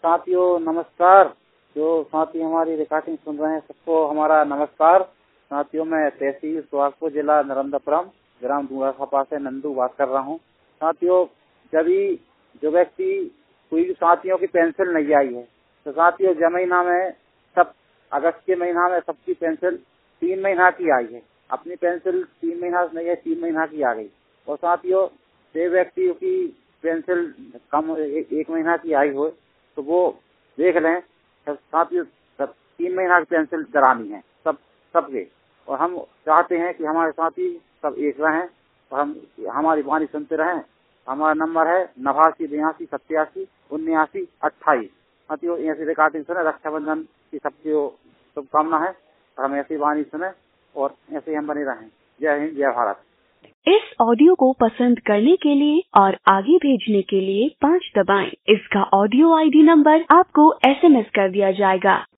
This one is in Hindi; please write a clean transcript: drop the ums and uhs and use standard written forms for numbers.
साथियों नमस्कार। जो साथी हमारी रिकॉर्डिंग सुन रहे हैं सबको हमारा नमस्कार। साथियों मैं तहसील सुहागपुर जिला नरेंद्रपुरम ग्राम दूंगा से नंदू बात कर रहा हूँ। साथियों जब जो व्यक्ति कोई साथियों की पेंशन नहीं आई है तो साथियों जय महीना में सब अगस्त के महीना में सबकी पेंशन 3 महीना की आई है। अपनी पेंशन 3 महीना नहीं है 3 महीना की आ गई। और साथियों जो व्यक्तियों की पेंशन कम 1 महीना की आई हो तो वो देख लें। साथियों 3 महीना की पेंशन करानी है सबके। और हम चाहते हैं कि हमारे साथी सब एक रहें और हमारी वाणी सुनते रहें। हमारा नंबर है 89 82 87 79 28। साथियों ऐसी रिकॉर्डिंग सुने। रक्षाबंधन की सबकी शुभकामना है और हम ऐसी वाणी सुने और ऐसे हम बने रहें। जय हिंद जय भारत। इस ऑडियो को पसंद करने के लिए और आगे भेजने के लिए 5 दबाएं। इसका ऑडियो ID नंबर आपको SMS कर दिया जाएगा।